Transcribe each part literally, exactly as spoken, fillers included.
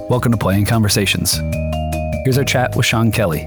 Welcome to Playing Conversations. Here's our chat with Sean Kelly.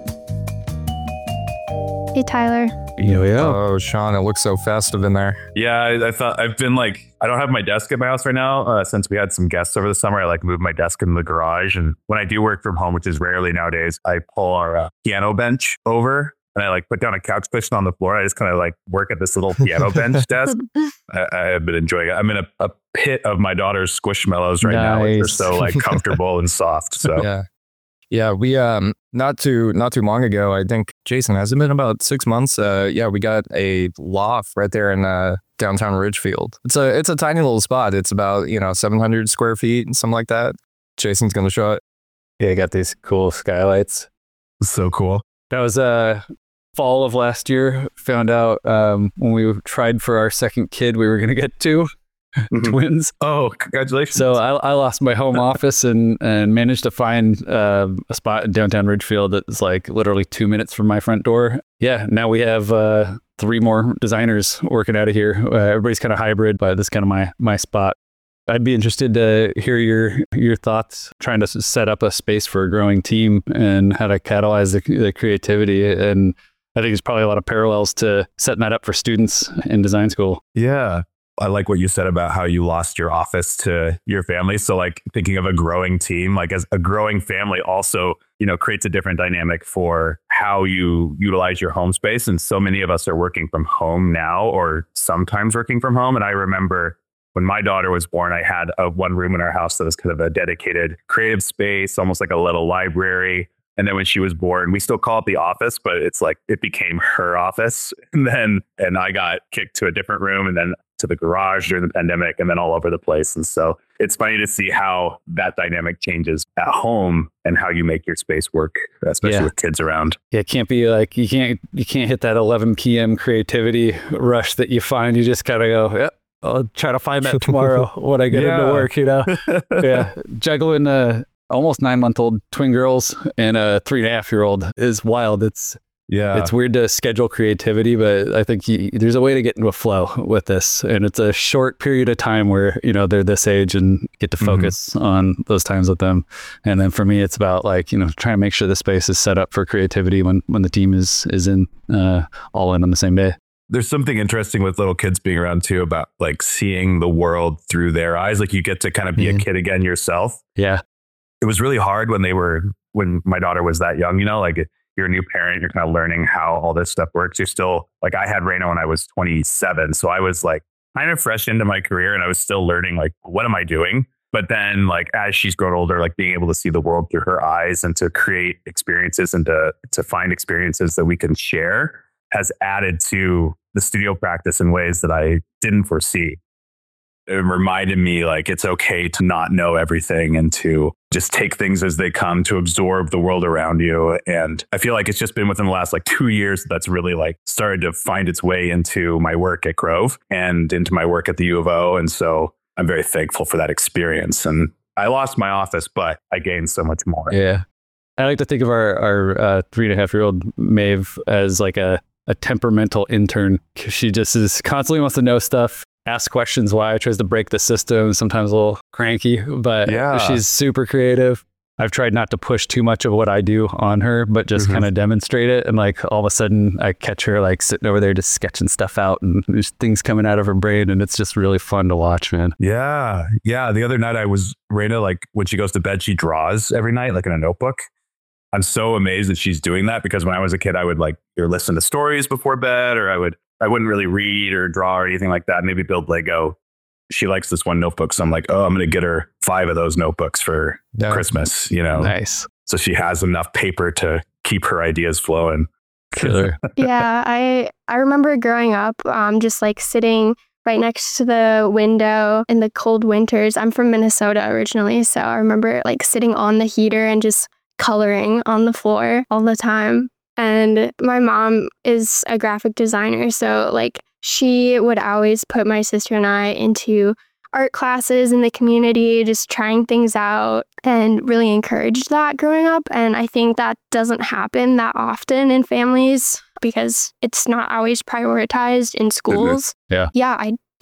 Hey, Tyler. Yo, yo. Oh, Sean, it looks so festive in there. Yeah, I, I thought I've been like, I don't have my desk at my house right now. Uh, since we had some guests over the summer, I like moved my desk in the garage. And when I do work from home, which is rarely nowadays, I pull our uh, piano bench over and I like put down a couch cushion on the floor. I just kind of like work at this little piano bench desk. I, I have been enjoying it. I'm in a, a pit of my daughter's Squishmallows right Nice. now. Which are so like comfortable and soft. So Yeah. Yeah, we um not too not too long ago, I think, Jason, has it been about six months? Uh yeah, we got a loft right there in uh downtown Ridgefield. It's a it's a tiny little spot. It's about, you know, seven hundred square feet and something like that. Jason's gonna show it. Yeah, I got these cool skylights. so cool. That was uh fall of last year. Found out um, when we tried for our second kid, we were going to get two twins. Oh, congratulations. So I, I lost my home office and, and managed to find uh, a spot in downtown Ridgefield that's like literally two minutes from my front door. Yeah, now we have uh, three more designers working out of here. Uh, everybody's kind of hybrid, but this is kind of my my spot. I'd be interested to hear your your thoughts trying to set up a space for a growing team and how to catalyze the, the creativity. And I think there's probably a lot of parallels to setting that up for students in design school. Yeah. I like what you said about how you lost your office to your family. So like thinking of a growing team, like as a growing family also, you know, creates a different dynamic for how you utilize your home space. And so many of us are working from home now or sometimes working from home. And I remember when my daughter was born, I had a one room in our house that was kind of a dedicated creative space, almost like a little library. And then when she was born, we still call it the office, but it's like it became her office. And then and I got kicked to a different room and then to the garage during the pandemic and then all over the place. And so it's funny to see how that dynamic changes at home and how you make your space work, especially Yeah. with kids around. Yeah, it can't be like you can't you can't hit that eleven p.m. creativity rush that you find. You just gotta go, yep, I'll try to find that tomorrow when I get Yeah. into work, you know? Yeah. Juggling uh almost nine month old twin girls and a three and a half year old is wild. It's Yeah. It's weird to schedule creativity, but I think you, there's a way to get into a flow with this. And it's a short period of time where, you know, they're this age and get to focus mm-hmm. on those times with them. And then for me, it's about like, you know, trying to make sure the space is set up for creativity when, when the team is, is in uh, all in on the same day. There's something interesting with little kids being around too about like seeing the world through their eyes. Like you get to kind of be Mhm. a kid again yourself. Yeah. It was really hard when they were, when my daughter was that young, you know, like you're a new parent, you're kind of learning how all this stuff works. You're still like, I had Raina when I was twenty-seven. So I was like kind of fresh into my career and I was still learning, like, what am I doing? But then like, as she's grown older, like being able to see the world through her eyes and to create experiences and to, to find experiences that we can share has added to the studio practice in ways that I didn't foresee. It reminded me like it's okay to not know everything and to just take things as they come, to absorb the world around you. And I feel like it's just been within the last like two years that's really like started to find its way into my work at Grove and into my work at the U of O. And so I'm very thankful for that experience. And I lost my office, but I gained so much more. Yeah. I like to think of our, our uh, three and a half year old Maeve as like a, a temperamental intern. She just is constantly wants to know stuff. Ask questions why, tries to break the system, sometimes a little cranky, but Yeah. she's super creative. I've tried not to push too much of what I do on her, but just Mhm. kind of demonstrate it. And like all of a sudden I catch her like sitting over there just sketching stuff out and there's things coming out of her brain. And it's just really fun to watch, man. Yeah. Yeah. The other night I was, Raina, like when she goes to bed, she draws every night, like in a notebook. I'm so amazed that she's doing that because when I was a kid, I would like either listen to stories before bed or I would, I wouldn't really read or draw or anything like that. Maybe build Lego. She likes this one notebook. So I'm like, oh, I'm going to get her five of those notebooks for Yeah. Christmas, you know? Nice. So she has enough paper to keep her ideas flowing. Killer. Yeah, I I remember growing up, um, just like sitting right next to the window in the cold winters. I'm from Minnesota originally, so I remember like sitting on the heater and just coloring on the floor all the time. And my mom is a graphic designer, so like she would always put my sister and I into art classes in the community, just trying things out, and really encouraged that growing up. And I think that doesn't happen that often in families because it's not always prioritized in schools. Yeah. Yeah, I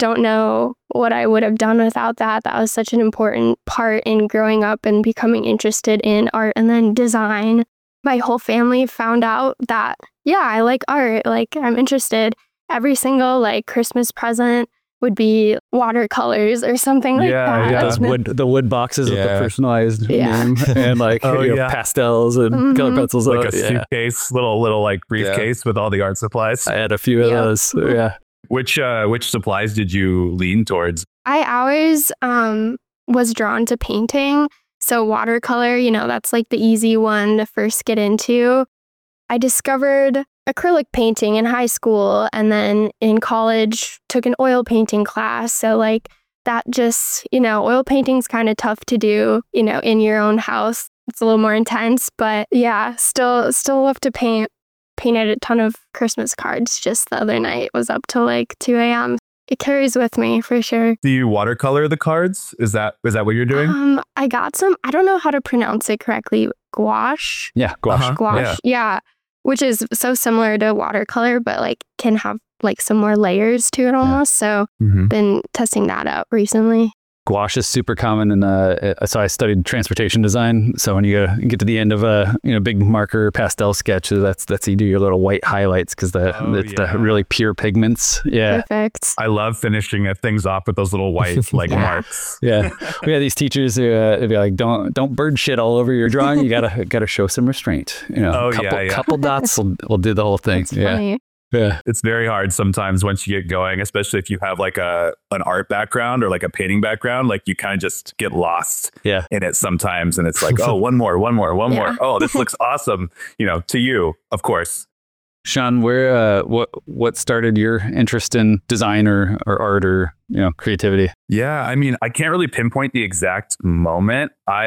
don't know what I would have done without that. That was such an important part in growing up and becoming interested in art and then design. My whole family found out that, yeah, I like art. Like, I'm interested. Every single like Christmas present would be watercolors or something like Yeah, that. yeah. Those wood, the wood boxes with the Yeah. personalized Yeah. name and like Oh, you know, yeah. pastels and Mhm. color pencils. Like Oh, a yeah. suitcase, little little like briefcase with all the art supplies. I had a few of Yeah. those. Yeah. Which uh which supplies did you lean towards? I always um, was drawn to painting. So watercolor, you know, that's like the easy one to first get into. I discovered acrylic painting in high school, and then in college took an oil painting class. So like that just, you know, oil painting's kind of tough to do, you know, in your own house. It's a little more intense, but yeah, still still love to paint. Painted a ton of Christmas cards just the other night. Was up till like two a.m. It carries with me for sure. Do you watercolor the cards? Is that is that what you're doing? Um, I got some, I don't know how to pronounce it correctly. Gouache? Yeah. Gouache. Uh-huh. Gouache. Yeah. Yeah. Which is so similar to watercolor, but like can have like some more layers to it almost. So Mhm. been testing that out recently. Gouache is super common, and uh, so I studied transportation design. So when you, uh, get to the end of a you know big marker pastel sketch, that's that's you do your little white highlights because the Oh, it's yeah. the really pure pigments. Yeah, Perfect. I love finishing uh, things off with those little white like Yeah. marks. yeah. We had these teachers who uh, would be like, "Don't don't bird shit all over your drawing. You gotta gotta show some restraint. You know, Oh, couple, yeah, yeah. couple dots will, will do the whole thing. That's Yeah, funny. yeah, It's very hard sometimes once you get going, especially if you have like a an art background or like a painting background, like you kind of just get lost yeah. in it sometimes. And it's like, oh, one more, one more, one Yeah. more. Oh, this looks awesome. You know, to you, of course. Sean, where uh, what what started your interest in design or, or art or you know creativity? Yeah, I mean, I can't really pinpoint the exact moment.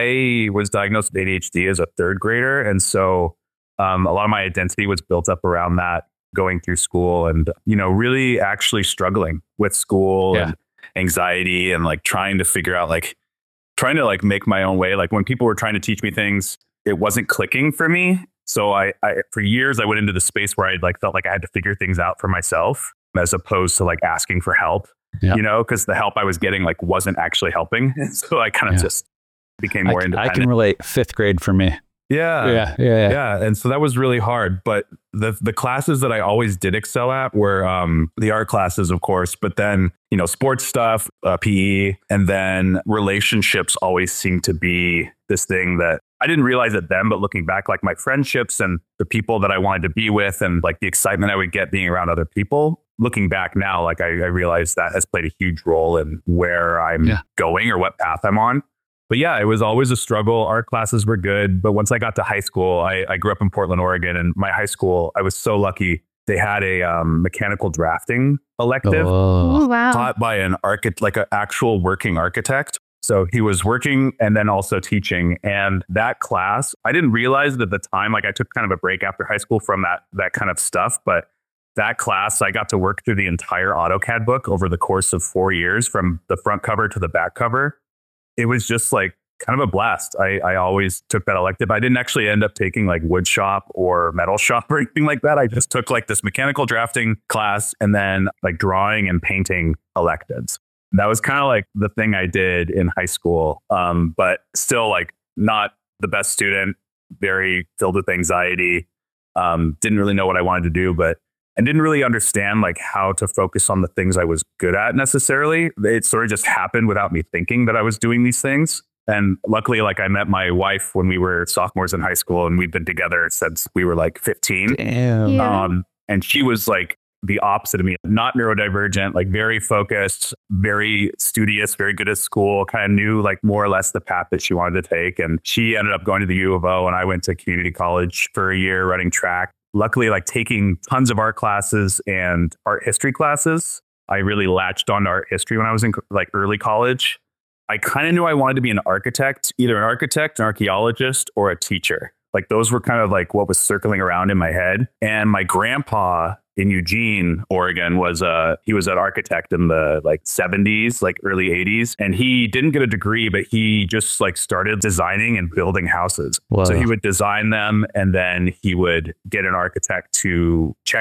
I was diagnosed with A D H D as a third grader. And so um, a lot of my identity was built up around that, going through school and, you know, really actually struggling with school Yeah. and anxiety and like trying to figure out, like, trying to like make my own way. Like when people were trying to teach me things, it wasn't clicking for me. So I, I for years, I went into the space where I like felt like I had to figure things out for myself as opposed to like asking for help, Yeah. you know, because the help I was getting like wasn't actually helping. So I kind of Yeah. just became I, more I independent. can relate. Fifth grade for me. yeah. yeah, yeah, yeah. Yeah. And so that was really hard. But the the classes that I always did excel at were um, the art classes, of course, but then, you know, sports stuff, uh, P E, and then relationships always seemed to be this thing that I didn't realize it then, but looking back, like my friendships and the people that I wanted to be with and like the excitement I would get being around other people. Looking back now, like I, I realized that has played a huge role in where I'm Yeah. going or what path I'm on. But yeah, it was always a struggle. Art classes were good. But once I got to high school, I, I grew up in Portland, Oregon, and my high school, I was so lucky. They had a um, mechanical drafting elective Oh. Oh, wow. taught by an architect, like an actual working architect. So he was working and then also teaching. And that class, I didn't realize it at the time. Like I took kind of a break after high school from that that kind of stuff. But that class, I got to work through the entire AutoCAD book over the course of four years from the front cover to the back cover. It was just like kind of a blast. I, I always took that elective. I didn't actually end up taking like wood shop or metal shop or anything like that. I just took like this mechanical drafting class and then like drawing and painting electives. That was kind of like the thing I did in high school. Um, but still like not the best student, very filled with anxiety. Um, didn't really know what I wanted to do, but I didn't really understand like how to focus on the things I was good at necessarily. It sort of just happened without me thinking that I was doing these things. And luckily, like I met my wife when we were sophomores in high school, and we've been together since we were like fifteen. Damn. Yeah. Um, and she was like the opposite of me, not neurodivergent, like very focused, very studious, very good at school, kind of knew like more or less the path that she wanted to take. And she ended up going to the U of O, and I went to community college for a year running track. Luckily, like taking tons of art classes and art history classes, I really latched on to art history when I was in like early college. I kind of knew I wanted to be an architect, either an architect, an archaeologist, or a teacher. Like those were kind of like what was circling around in my head. And my grandpa in Eugene, Oregon, was uh he was an architect in the like seventies, like early eighties. And he didn't get a degree, but he just like started designing and building houses. Wow. So he would design them and then he would get an architect to check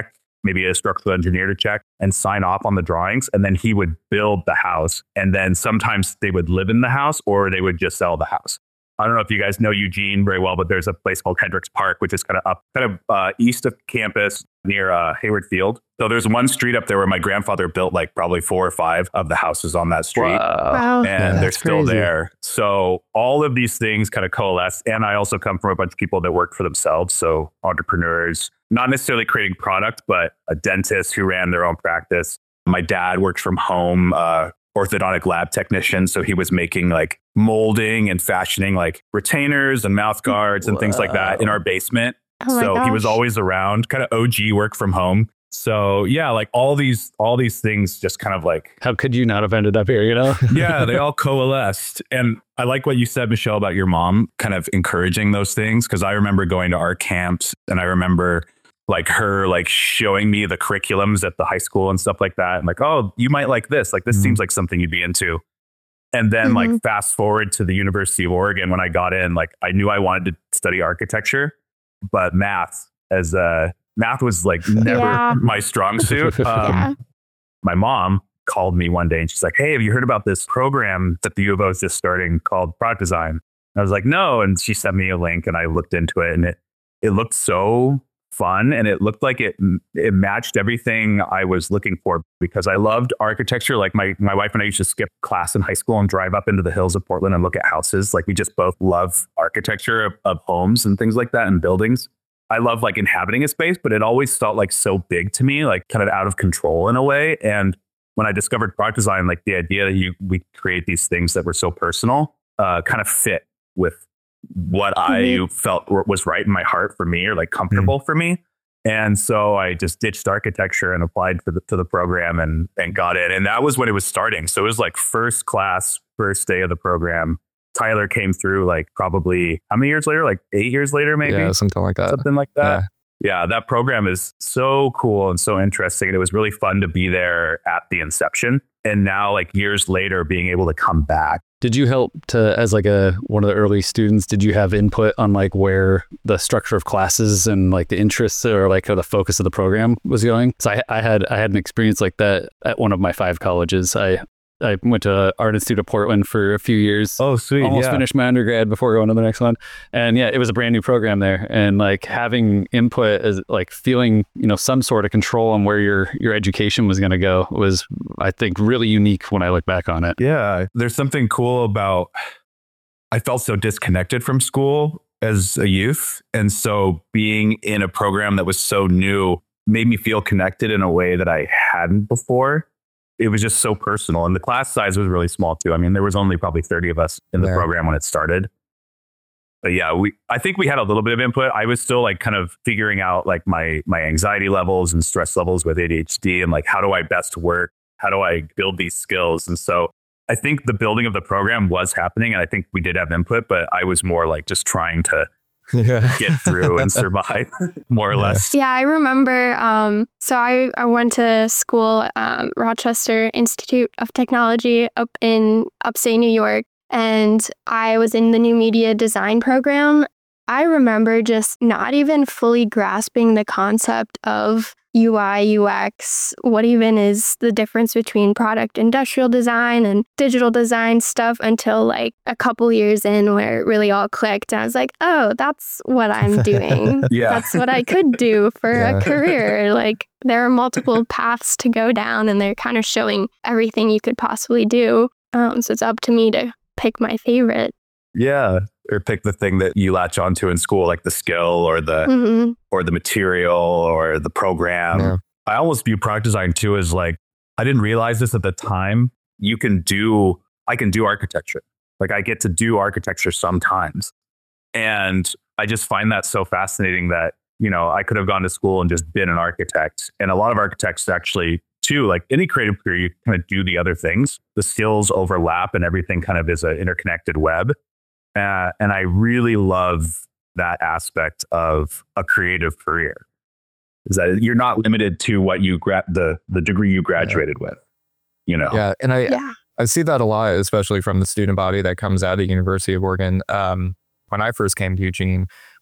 maybe a structural engineer to check and sign off on the drawings. And then he would build the house. And then sometimes they would live in the house or they would just sell the house. I don't know if you guys know Eugene very well, but there's a place called Hendricks Park, which is kind of up, kind of uh, east of campus near uh, Hayward Field. So there's one street up there where my grandfather built like probably four or five of the houses on that street. Wow. Wow. And Yeah, they're that's still crazy. there. So all of these things kind of coalesce. And I also come from a bunch of people that work for themselves. So entrepreneurs, not necessarily creating product, but a dentist who ran their own practice. My dad worked from home, uh, orthodontic lab technician. So he was making like molding and fashioning like retainers and mouth guards and things like that in our basement. Oh my So he was gosh. always around, kind of O G work from home. So yeah, like all these, all these things just kind of like, How could you not have ended up here, you know? yeah, they all coalesced. And I like what you said, Michelle, about your mom kind of encouraging those things. Cause I remember going to art camps and I remember like her like showing me the curriculums at the high school and stuff like that. And like, oh, you might like this. Like this Mhm. seems like something you'd be into. And then Mhm. like fast forward to the University of Oregon, when I got in, like I knew I wanted to study architecture, but math as a math was like never Yeah. my strong suit. Um, Yeah. My mom called me one day and she's like, hey, have you heard about this program that the U of O is just starting called product design? And I was like, no. And she sent me a link and I looked into it and it, it looked so fun. And it looked like it, it matched everything I was looking for because I loved architecture. Like my, my wife and I used to skip class in high school and drive up into the hills of Portland and look at houses. Like we just both love architecture of, of homes and things like that and buildings. I love like inhabiting a space, but it always felt like so big to me, like kind of out of control in a way. And when I discovered product design, like the idea that you we create these things that were so personal, uh, kind of fit with what Mhm. I felt w- was right in my heart for me or like comfortable for me. And so I just ditched architecture and applied for the, to the program and and got in. And that was when it was starting. So it was like first class, first day of the program. Tyler came through like probably how many years later? Like eight years later, maybe Yeah, something like that. something like that. Yeah. Yeah, that program is so cool and so interesting. And it was really fun to be there at the inception. And now, like years later, being able to come back. Did you help to, as like a one of the early students, did you have input on like where the structure of classes and like the interests or like how the focus of the program was going? So I, I had I had an experience like that at one of my five colleges. I I went to Art Institute of Portland for a few years. Oh, sweet. Almost finished my undergrad before going to the next one. And yeah, it was a brand new program there. And like having input as like feeling, you know, some sort of control on where your your education was going to go was, I think, really unique when I look back on it. Yeah. There's something cool about, I felt so disconnected from school as a youth. And so being in a program that was so new made me feel connected in a way that I hadn't before. It was just so personal. And the class size was really small too. I mean, there was only probably thirty of us in the Yeah. program when it started. But yeah, we I think we had a little bit of input. I was still like kind of figuring out like my my anxiety levels and stress levels with A D H D and like how do I best work? How do I build these skills? And so I think the building of the program was happening and I think we did have input, but I was more like just trying to Yeah. get through and survive more or Yeah. less. Yeah, I remember. Um, so I, I went to school, um, Rochester Institute of Technology up in upstate New York, and I was in the new media design program. I remember just not even fully grasping the concept of U I, U X, what even is the difference between product industrial design and digital design stuff until like a couple years in where it really all clicked. And I was like, oh, that's what I'm doing. Yeah. That's what I could do for Yeah. a career. Like there are multiple paths to go down and they're kind of showing everything you could possibly do. Um, so it's up to me to pick my favorite. Yeah. Or pick the thing that you latch onto in school, like the skill or the hmm or the material or the program. Yeah. I almost view product design too as like, I didn't realize this at the time. You can do, I can do architecture. Like I get to do architecture sometimes. And I just find that so fascinating that, you know, I could have gone to school and just been an architect. And a lot of architects actually too, like any creative career, you kind of do the other things. The skills overlap and everything kind of is an interconnected web. Uh, and I really love that aspect of a creative career is that you're not limited to what you gra- the the degree you graduated with, you know. Yeah. And I, Yeah. I see that a lot, especially from the student body that comes out of University of Oregon. Um, when I first came to Eugene, my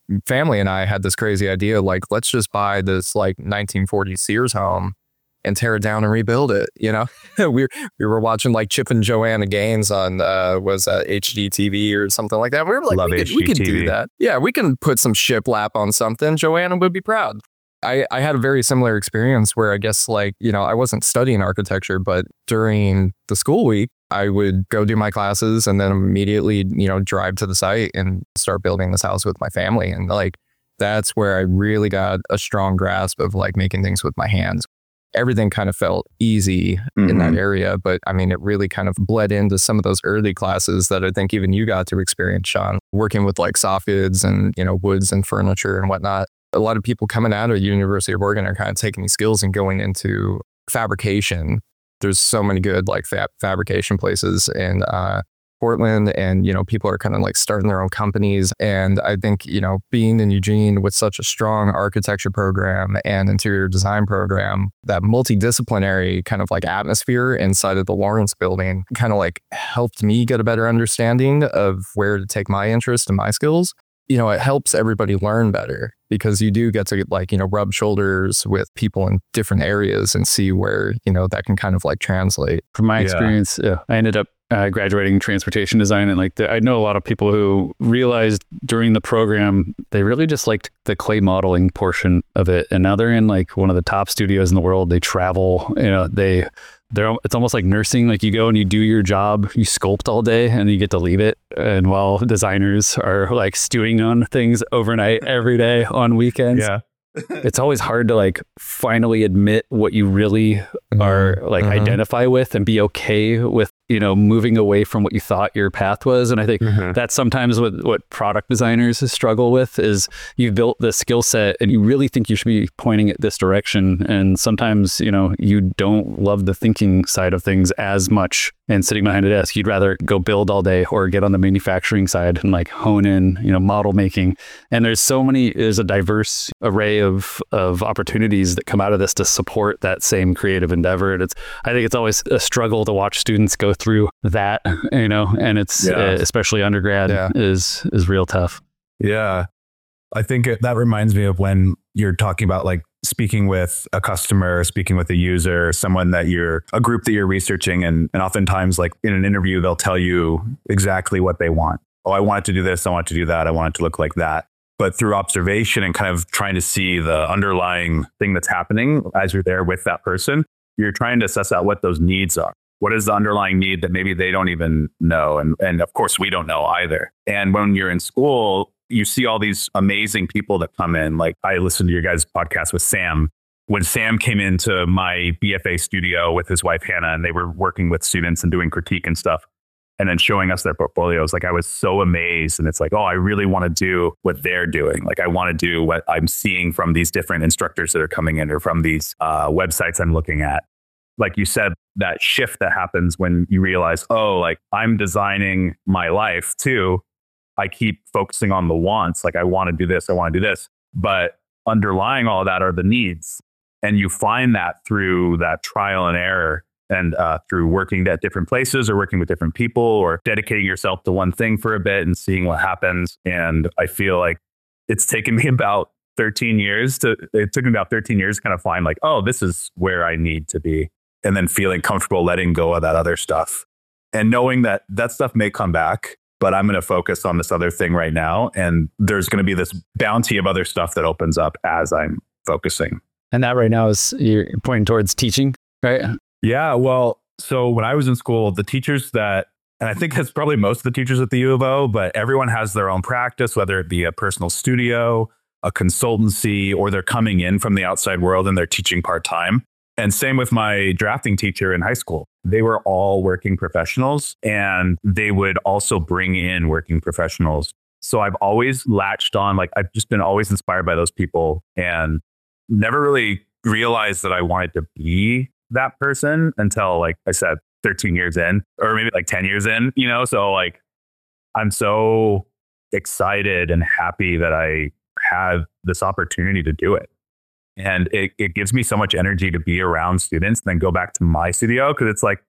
family and I had this crazy idea, like, let's just buy this like nineteen forties Sears home and tear it down and rebuild it. You know, we we were watching like Chip and Joanna Gaines on uh, was that H D T V or something like that. We were like, Love we could, we could do that. Yeah, we can put some shiplap on something. Joanna would be proud. I, I had a very similar experience where I guess like, you know, I wasn't studying architecture, but during the school week, I would go do my classes and then immediately, you know, drive to the site and start building this house with my family. And like, that's where I really got a strong grasp of like making things with my hands. Everything kind of felt easy mm-hmm. in that area. But I mean, it really kind of bled into some of those early classes that I think even you got to experience, Sean, working with like soft goods and, you know, woods and furniture and whatnot. A lot of people coming out of University of Oregon are kind of taking these skills and going into fabrication. There's so many good like fab- fabrication places in uh, Portland, and, you know, people are kind of like starting their own companies. And I think, you know, being in Eugene with such a strong architecture program and interior design program, that multidisciplinary kind of like atmosphere inside of the Lawrence building kind of like helped me get a better understanding of where to take my interest and my skills. You know, it helps everybody learn better because you do get to like, you know, rub shoulders with people in different areas and see where, you know, that can kind of like translate. From my Yeah. experience, yeah, I ended up uh, graduating transportation design. And like, the, I know a lot of people who realized during the program, they really just liked the clay modeling portion of it. And now they're in like one of the top studios in the world. They travel, you know, they... They're, it's almost like nursing. Like you go and you do your job, you sculpt all day and you get to leave it. And while designers are like stewing on things overnight every day on weekends, Yeah. it's always hard to like finally admit what you really are like Mhm. identify with and be okay with, you know, moving away from what you thought your path was. And I think Mhm. that's sometimes what, what product designers struggle with is you've built the skill set and you really think you should be pointing it this direction. And sometimes, you know, you don't love the thinking side of things as much and sitting behind a desk. You'd rather go build all day or get on the manufacturing side and like hone in, you know, model making. And there's so many, there's a diverse array of, of opportunities that come out of this to support that same creative endeavor. And it's, I think it's always a struggle to watch students go through that, you know, and it's Yeah. uh, especially undergrad Yeah. is, is real tough. Yeah. I think it, that reminds me of when you're talking about like speaking with a customer, speaking with a user, someone that you're, a group that you're researching. And, and oftentimes like in an interview, they'll tell you exactly what they want. Oh, I want it to do this. I want it to do that. I want it to look like that. But through observation and kind of trying to see the underlying thing that's happening as you're there with that person, you're trying to suss out what those needs are. What is the underlying need that maybe they don't even know? And, and of course, we don't know either. And when you're in school, you see all these amazing people that come in. Like I listened to your guys' podcast with Sam. When Sam came into my B F A studio with his wife, Hannah, and they were working with students and doing critique and stuff, and then showing us their portfolios, like I was so amazed. And it's like, oh, I really want to do what they're doing. Like I want to do what I'm seeing from these different instructors that are coming in or from these uh, websites I'm looking at. Like you said, that shift that happens when you realize, oh, like I'm designing my life too. I keep focusing on the wants. Like I want to do this, I want to do this. But underlying all of that are the needs. And you find that through that trial and error and uh, through working at different places or working with different people or dedicating yourself to one thing for a bit and seeing what happens. And I feel like it's taken me about thirteen years to, it took me about thirteen years to kind of find like, oh, this is where I need to be. And then feeling comfortable letting go of that other stuff and knowing that that stuff may come back, but I'm going to focus on this other thing right now. And there's going to be this bounty of other stuff that opens up as I'm focusing. And that right now is you're pointing towards teaching, right? Yeah. Well, so when I was in school, the teachers that, and I think that's probably most of the teachers at the U of O, but everyone has their own practice, whether it be a personal studio, a consultancy, or they're coming in from the outside world and they're teaching part-time. And same with my drafting teacher in high school. They were all working professionals and they would also bring in working professionals. So I've always latched on, like I've just been always inspired by those people and never really realized that I wanted to be that person until, like I said, thirteen years in, or maybe like ten years in, you know? So like, I'm so excited and happy that I have this opportunity to do it. And it, it gives me so much energy to be around students and then go back to my studio. Cause it's like,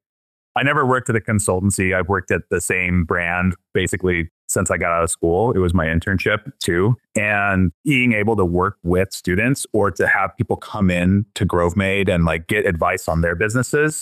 I never worked at a consultancy. I've worked at the same brand basically since I got out of school. It was my internship too. And being able to work with students or to have people come in to GroveMade and like get advice on their businesses.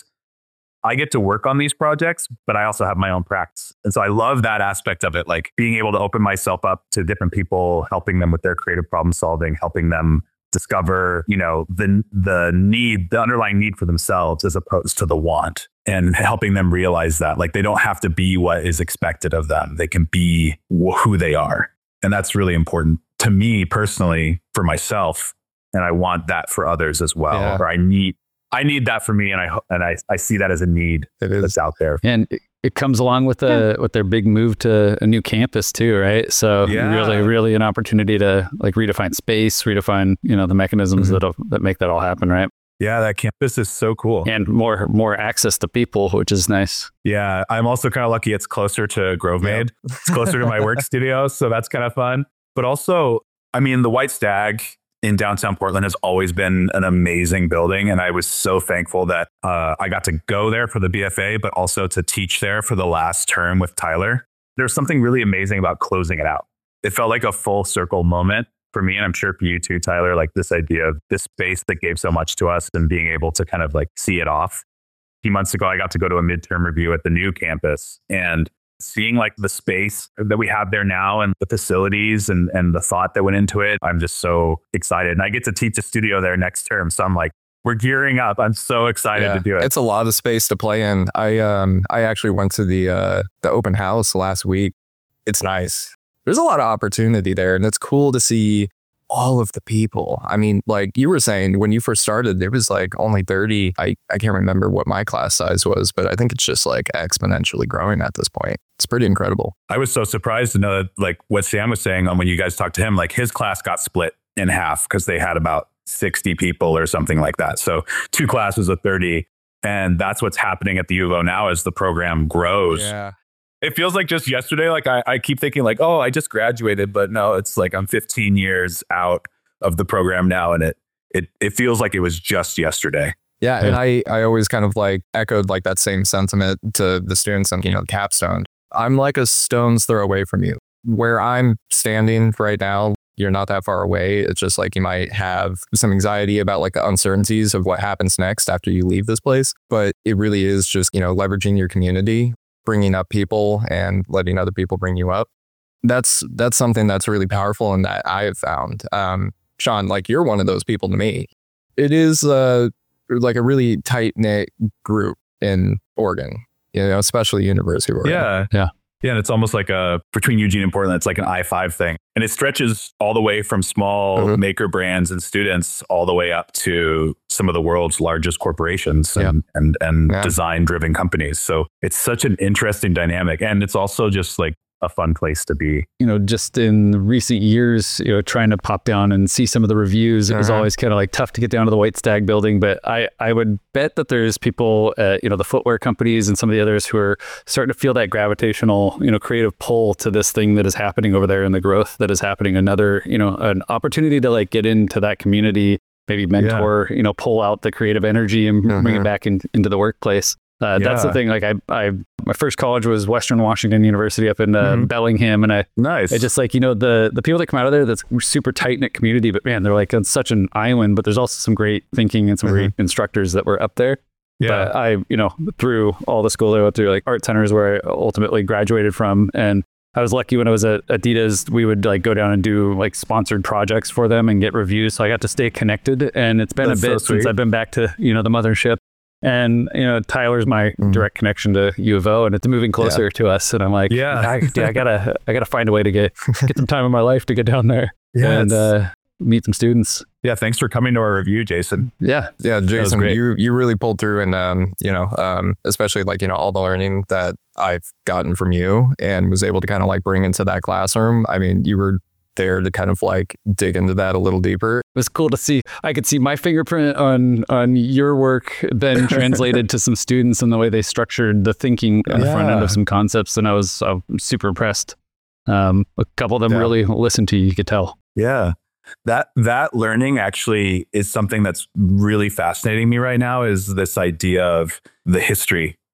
I get to work on these projects, but I also have my own practice. And so I love that aspect of it, like being able to open myself up to different people, helping them with their creative problem solving, helping them discover, you know, the the need, the underlying need for themselves as opposed to the want, and helping them realize that like they don't have to be what is expected of them. They can be who they are. And that's really important to me personally, for myself. And I want that for others as well. Yeah. Or I need I need that for me, and I and I, I see that as a need It is. that's out there. And it, it comes along with the with their big move to a new campus too, right? So Yeah. really, really an opportunity to like redefine space, redefine, you know, the mechanisms Mhm. that that make that all happen, right? Yeah, that campus is so cool. And more more access to people, which is nice. Yeah, I'm also kind of lucky it's closer to GroveMade. It's closer to my work studio, so that's kind of fun. But also, I mean, the White Stag in downtown Portland has always been an amazing building. And I was so thankful that uh, I got to go there for the B F A, but also to teach there for the last term with Tyler. There's something really amazing about closing it out. It felt like a full circle moment for me. And I'm sure for you too, Tyler, like this idea of this space that gave so much to us and being able to kind of like see it off. A few months ago, I got to go to a midterm review at the new campus, and seeing like the space that we have there now and the facilities and, and the thought that went into it, I'm just so excited. And I get to teach a studio there next term. So I'm like, we're gearing up. I'm so excited Yeah, to do it. It's a lot of space to play in. I um I actually went to the uh the open house last week. It's nice. There's a lot of opportunity there, and it's cool to see all of the people. I mean, like you were saying, when you first started, there was like only thirty. I, I can't remember what my class size was, but I think it's just like exponentially growing at this point. It's pretty incredible. I was so surprised to know that, like what Sam was saying on when you guys talked to him, like his class got split in half because they had about sixty people or something like that. So two classes of thirty. And that's what's happening at the U of O now as the program grows. Yeah. It feels like just yesterday. Like I, I keep thinking like, oh, I just graduated, but no, it's like I'm fifteen years out of the program now. And it, it, it feels like it was just yesterday. Yeah, and I, I always kind of like echoed like that same sentiment to the students on, you know, capstone. I'm like a stone's throw away from you. Where I'm standing right now, you're not that far away. It's just like you might have some anxiety about like the uncertainties of what happens next after you leave this place. But it really is just, you know, leveraging your community, bringing up people and letting other people bring you up. That's that's something that's really powerful and that I have found. Um, Sean, like you're one of those people to me. It is uh, like a really tight-knit group in Oregon, you know, especially University of Oregon. Yeah. Yeah. Yeah. And it's almost like a, between Eugene and Portland, it's like an I five thing. And it stretches all the way from small Mhm. maker brands and students all the way up to some of the world's largest corporations and, and, and Yeah. design driven companies. So it's such an interesting dynamic. And it's also just like a fun place to be. You know, just in recent years, you know, trying to pop down and see some of the reviews, it was Uh-huh. always kind of like tough to get down to the White Stag building. But I, I would bet that there's people, at, you know, the footwear companies and some of the others who are starting to feel that gravitational, you know, creative pull to this thing that is happening over there and the growth that is happening. Another, you know, an opportunity to like get into that community, maybe mentor, you know, pull out the creative energy and bring Mhm. it back in, into the workplace. Uh, That's the Yeah. thing. Like I, I, my first college was Western Washington University up in uh, Mhm. Bellingham, and I, Nice. I just like, you know, the the people that come out of there, that's super tight knit community, but man, they're like on such an island. But there's also some great thinking and some great instructors that were up there. yeah. But I, you know, through all the school I went through, like art centers where I ultimately graduated from, and I was lucky when I was at Adidas, we would like go down and do like sponsored projects for them and get reviews. So I got to stay connected, and it's been That's a so bit since sweet. I've been back to, you know, the mothership. And, you know, Tyler's my Mhm. direct connection to U of O, and it's moving closer to us. And I'm like, Yeah. I, dude, I gotta, I gotta find a way to get, get some time in my life to get down there Yeah, and it's- uh, meet some students. yeah. Thanks for coming to our review, Jason. Yeah. Yeah, Jason, great. you you really pulled through, and um, you know, um, especially like you know all the learning that I've gotten from you, and was able to kind of like bring into that classroom. I mean, you were there to kind of like dig into that a little deeper. It was cool to see. I could see my fingerprint on on your work then translated to some students and the way they structured the thinking on the front end Yeah. of some concepts. And I was uh, super impressed. Um, a couple of them Yeah. really listened to you, you could tell. Yeah. That that learning actually is something that's really fascinating me right now, is this idea of the history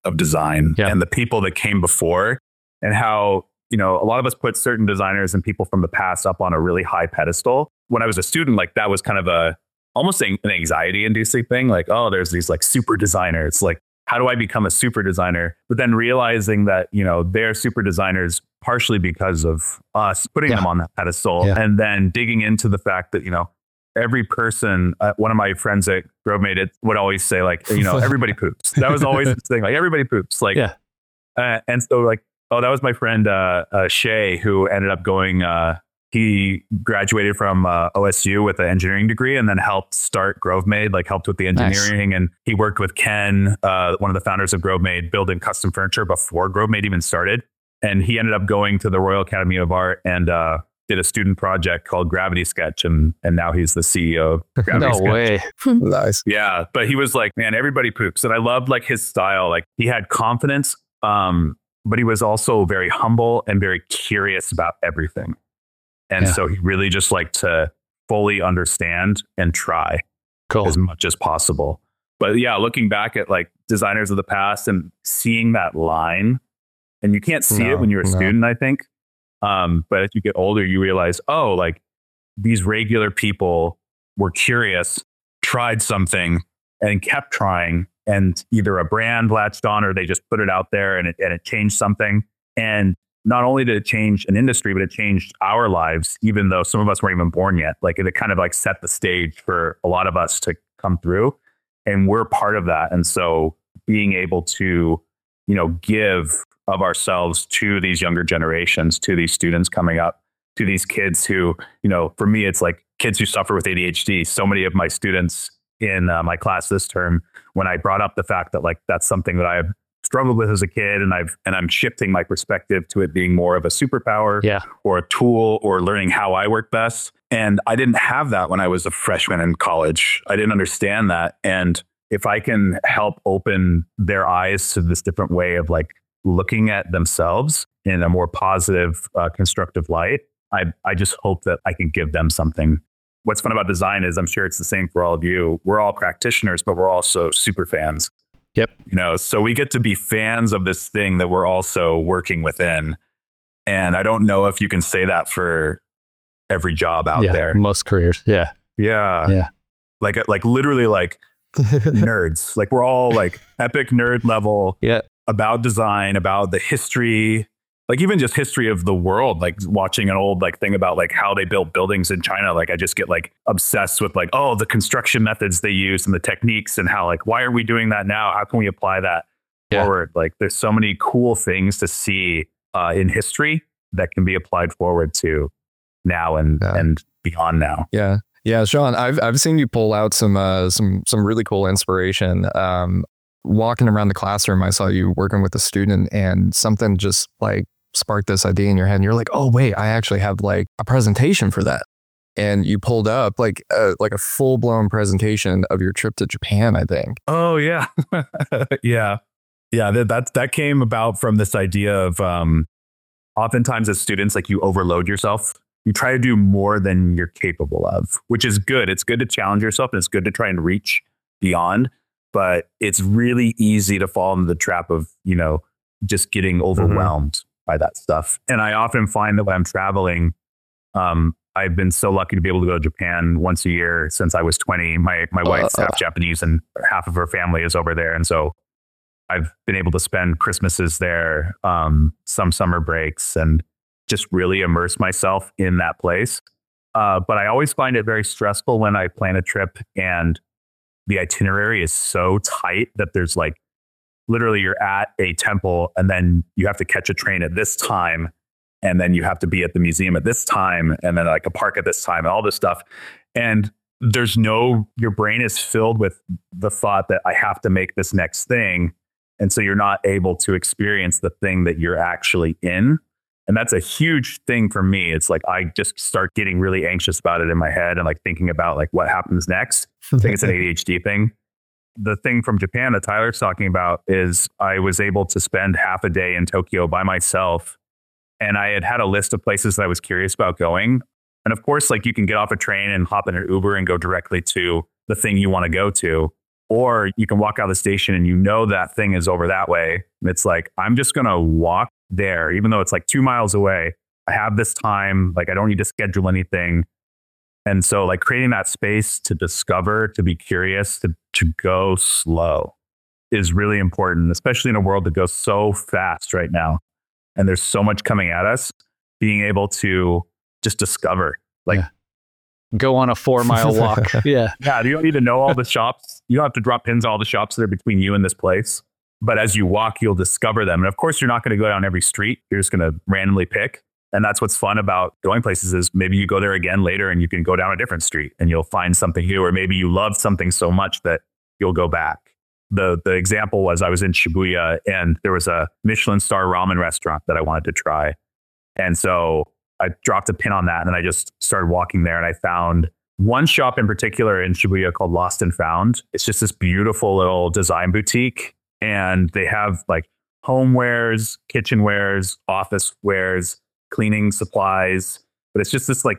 of design Yeah. and the people that came before, and how, you know, a lot of us put certain designers and people from the past up on a really high pedestal. When I was a student, like that was kind of a almost an anxiety inducing thing. Like, oh, there's these like super designers. Like, how do I become a super designer? But then realizing that, you know, they're super designers partially because of us putting Yeah. them on that pedestal, Yeah. and then digging into the fact that, you know, every person, uh, one of my friends at GroveMate it would always say like, you know, everybody poops. That was always the thing. Like everybody poops. Like, Yeah. uh, and so like, oh, that was my friend, uh, uh, Shay, who ended up going, uh, he graduated from uh, O S U with an engineering degree and then helped start GroveMate, like helped with the engineering. Nice. And he worked with Ken, uh, one of the founders of GroveMate, building custom furniture before GroveMate even started. And he ended up going to the Royal Academy of Art and uh, did a student project called Gravity Sketch. And, and now he's the C E O of Gravity No Sketch. way. Nice. Yeah. But he was like, man, everybody poops. And I loved like his style. Like he had confidence, um, but he was also very humble and very curious about everything. And Yeah. so he really just liked to fully understand and try Cool. as much as possible. But yeah, looking back at like designers of the past and seeing that line, and you can't see No, it when you're a no. student, I think. Um, but as you get older, you realize, oh, like these regular people were curious, tried something and kept trying. And either a brand latched on or they just put it out there and it, and it changed something. And not only did it change an industry, but it changed our lives, even though some of us weren't even born yet. Like it kind of like set the stage for a lot of us to come through, and we're part of that. And so being able to, you know, give of ourselves to these younger generations, to these students coming up, to these kids who, you know, for me, it's like kids who suffer with A D H D. So many of my students in uh, my class this term, when I brought up the fact that like, that's something that I've struggled with as a kid, and I've and I'm shifting my perspective to it being more of a superpower Yeah. or a tool or learning how I work best. And I didn't have that when I was a freshman in college. I didn't understand that. And if I can help open their eyes to this different way of like looking at themselves in a more positive, uh, constructive light, I I just hope that I can give them something. What's fun about design is I'm sure it's the same for all of you. We're all practitioners, but we're also super fans. Yep. You know, so we get to be fans of this thing that we're also working within. And I don't know if you can say that for every job out yeah. there. Most careers. Yeah. Yeah. Yeah. Like, like literally like nerds, like we're all like epic nerd level Yeah. about design, about the history, like even just history of the world, like watching an old like thing about like how they built buildings in China. Like I just get like obsessed with like, oh, the construction methods they use and the techniques and how like, why are we doing that now? How can we apply that Yeah. forward? Like there's so many cool things to see uh, in history that can be applied forward to now and, Yeah. and beyond now. Yeah. Yeah, Sean, I've I've seen you pull out some uh, some some really cool inspiration. Um, walking around the classroom, I saw you working with a student, and something just like sparked this idea in your head. And you're like, "Oh, wait, I actually have like a presentation for that." And you pulled up like a, like a full blown presentation of your trip to Japan, I think. Oh yeah, yeah, yeah. That, that that came about from this idea of um, oftentimes as students, like you overload yourself. You try to do more than you're capable of, which is good. It's good to challenge yourself, and it's good to try and reach beyond. But it's really easy to fall into the trap of, you know, just getting overwhelmed mm-hmm. by that stuff. And I often find that when I'm traveling, um, I've been so lucky to be able to go to Japan once a year since I was twenty. My my wife's Uh. half Japanese, and half of her family is over there, and so I've been able to spend Christmases there, um, some summer breaks, and just really immerse myself in that place. Uh, but I always find it very stressful when I plan a trip and the itinerary is so tight that there's like, literally you're at a temple and then you have to catch a train at this time. And then you have to be at the museum at this time. And then like a park at this time and all this stuff. And there's no, your brain is filled with the thought that I have to make this next thing. And so you're not able to experience the thing that you're actually in. And that's a huge thing for me. It's like, I just start getting really anxious about it in my head and like thinking about like what happens next. I think it's an A D H D thing. The thing from Japan that Tyler's talking about is I was able to spend half a day in Tokyo by myself. And I had had a list of places that I was curious about going. And of course, like you can get off a train and hop in an Uber and go directly to the thing you want to go to. Or you can walk out of the station and you know that thing is over that way. It's like, I'm just going to walk there, even though it's like two miles away. I have this time, like I don't need to schedule anything. And so like creating that space to discover, to be curious, to, to go slow is really important, especially in a world that goes so fast right now. And there's so much coming at us. Being able to just discover, like, Yeah. Go on a four mile walk. Yeah. yeah, you don't need to know all the shops. You don't have to drop pins on all the shops that are between you and this place. But as you walk, you'll discover them. And of course, you're not going to go down every street. You're just going to randomly pick. And that's what's fun about going places is maybe you go there again later and you can go down a different street and you'll find something new. Or maybe you love something so much that you'll go back. The the example was I was in Shibuya and there was a Michelin star ramen restaurant that I wanted to try. And so I dropped a pin on that and then I just started walking there and I found one shop in particular in Shibuya called Lost and Found. It's just this beautiful little design boutique and they have like homewares, kitchenwares, office wares, cleaning supplies, but it's just this like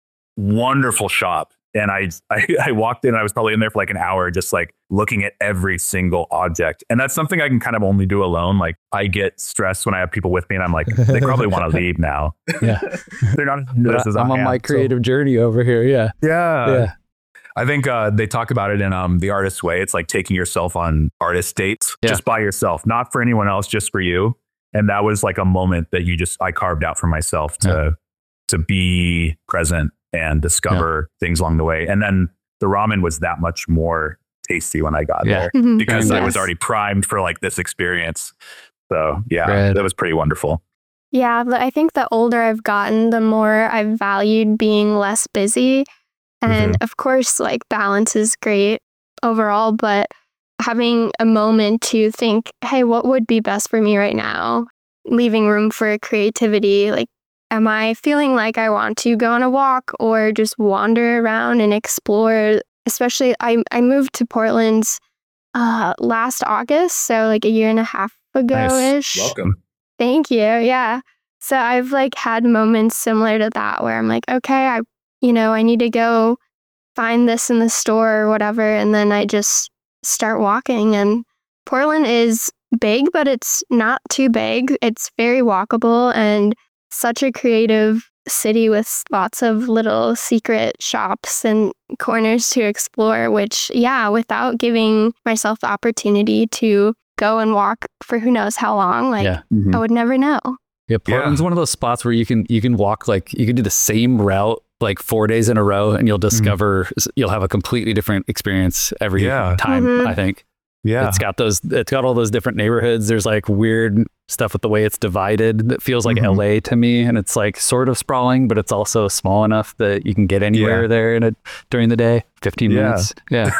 wonderful shop. And I, I I walked in, I was probably in there for like an hour, just like looking at every single object. And that's something I can kind of only do alone. Like I get stressed when I have people with me and I'm like, they probably want to leave now. Yeah. They're not into this as I'm on I am. my creative so, journey over here. Yeah. Yeah. Yeah. I think uh, they talk about it in um, The Artist's Way. It's like taking yourself on artist dates yeah. just by yourself, not for anyone else, just for you. And that was like a moment that you just, I carved out for myself to, yeah. to be present and discover yeah. things along the way. And then the ramen was that much more tasty when I got yeah. there Mm-hmm. because yes. I was already primed for like this experience. So yeah, Red. that was pretty wonderful. Yeah, I think the older I've gotten, the more I've valued being less busy. And Mm-hmm. of course, like balance is great overall, but having a moment to think, hey, what would be best for me right now? Leaving room for creativity. Like, am I feeling like I want to go on a walk or just wander around and explore? Especially, I, I moved to Portland uh, last August, so like a year and a half ago-ish. Nice. Welcome. Thank you. Yeah. So I've like had moments similar to that where I'm like, okay, I, you know, I need to go find this in the store or whatever. And then I just start walking. And Portland is big, but it's not too big. It's very walkable and such a creative city with lots of little secret shops and corners to explore, which, yeah, without giving myself the opportunity to go and walk for who knows how long, like yeah. Mm-hmm. I would never know. Yeah, Portland's yeah. one of those spots where you can you can walk like you can do the same route like four days in a row and you'll discover mm-hmm. you'll have a completely different experience every yeah. time, mm-hmm. I think. Yeah. It's got those it's got all those different neighborhoods. There's like weird stuff with the way it's divided that feels like mm-hmm. L A to me, and it's like sort of sprawling, but it's also small enough that you can get anywhere yeah. there in a during the day, fifteen yeah. minutes. Yeah.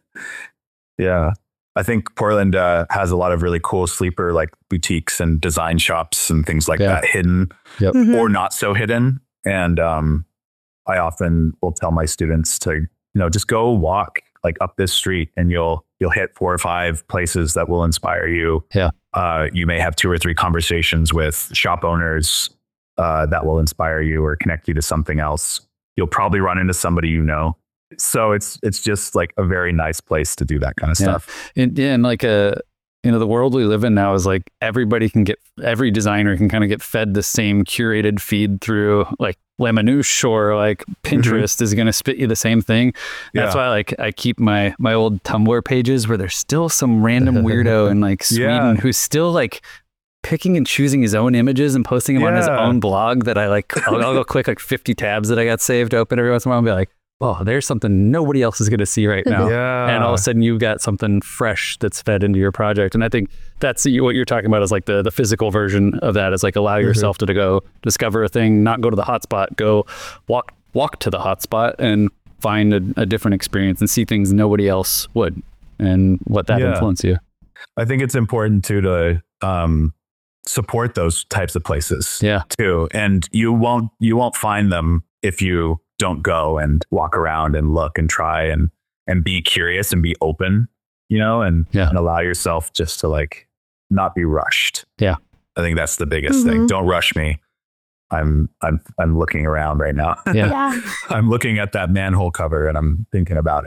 yeah. I think Portland uh, has a lot of really cool sleeper like boutiques and design shops and things like yeah. that, hidden yep. Mm-hmm. or not so hidden. And um, I often will tell my students to, you know, just go walk like up this street and you'll you'll hit four or five places that will inspire you. Yeah. Uh, you may have two or three conversations with shop owners uh, that will inspire you or connect you to something else. You'll probably run into somebody you know. So it's it's just like a very nice place to do that kind of yeah. stuff. And, yeah, and like a you know the world we live in now is like everybody can get every designer can kind of get fed the same curated feed through like Lemonoosh or like Pinterest mm-hmm. is going to spit you the same thing. That's yeah. why like I keep my my old Tumblr pages where there's still some random weirdo in like Sweden yeah. who's still like picking and choosing his own images and posting them yeah. on his own blog that I like. I'll, I'll go click like fifty tabs that I got saved open every once in a while and be like, oh, there's something nobody else is going to see right now. Yeah. And all of a sudden you've got something fresh that's fed into your project. And I think that's what you're talking about is like the, the physical version of that is like allow yourself mm-hmm. to, to go discover a thing, not go to the hotspot, go walk walk to the hotspot and find a, a different experience and see things nobody else would and let that yeah. influence you. I think it's important too to um, support those types of places yeah. too. And you won't you won't find them if you don't go and walk around and look and try and, and be curious and be open, you know, and, yeah. and allow yourself just to like not be rushed. Yeah. I think that's the biggest mm-hmm. thing. Don't rush me. I'm, I'm, I'm looking around right now. Yeah. yeah. I'm looking at that manhole cover and I'm thinking about it.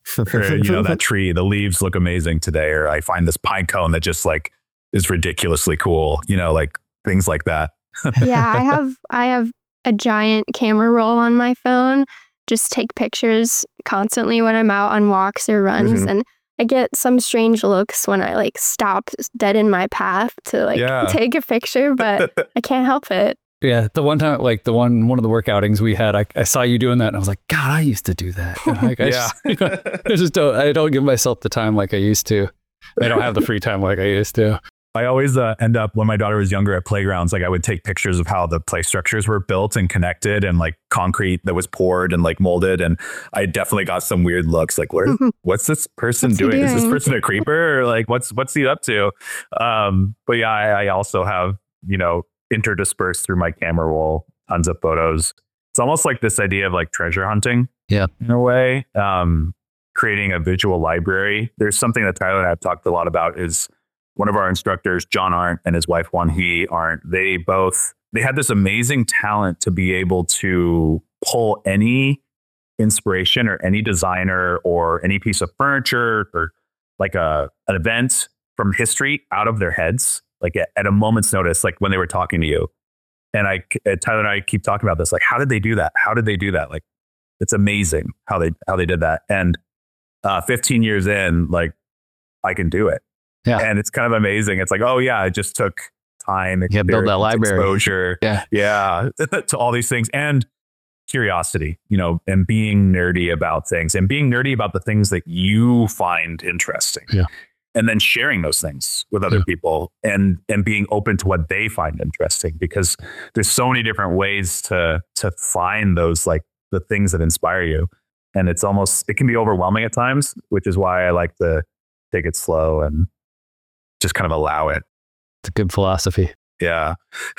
or, you know, that tree, the leaves look amazing today, or I find this pine cone that just like is ridiculously cool, you know, like things like that. Yeah, I have I have a giant camera roll on my phone. Just take pictures constantly when I'm out on walks or runs, Mhm. and I get some strange looks when I like stop dead in my path to like Yeah. take a picture, but I can't help it. Yeah, the one time, like the one one of the work outings we had, I, I saw you doing that, and I was like, God, I used to do that. And, like, I Yeah. just, I just don't. I don't give myself the time like I used to. I don't have the free time like I used to. I always uh, end up, when my daughter was younger, at playgrounds, like I would take pictures of how the play structures were built and connected, and like concrete that was poured and like molded. And I definitely got some weird looks, like, where, what's this person What's he doing? Is this doing? person a creeper, or like, what's, what's he up to? Um, but yeah, I, I also have, you know, interdispersed through my camera roll, tons of photos. It's almost like this idea of like treasure hunting. Yeah. In a way, um, creating a visual library. There's something that Tyler and I have talked a lot about is, one of our instructors, John Arndt, and his wife, Juan He Arndt, they both, they had this amazing talent to be able to pull any inspiration or any designer or any piece of furniture or like a, an event from history out of their heads, like at, at a moment's notice, like when they were talking to you. And I, Tyler and I keep talking about this, like, how did they do that? How did they do that? Like, it's amazing how they, how they did that. And uh, fifteen years in, like, I can do it. Yeah. And it's kind of amazing. It's like, oh yeah, it just took time, Yeah, build that experience, library. exposure, Yeah. yeah, to all these things, and curiosity, you know, and being nerdy about things, and being nerdy about the things that you find interesting. Yeah. And then sharing those things with other Yeah. people, and and being open to what they find interesting, because there's so many different ways to to find those, like the things that inspire you. And it's almost, it can be overwhelming at times, which is why I like to take it slow and just kind of allow it. It's a good philosophy. Yeah.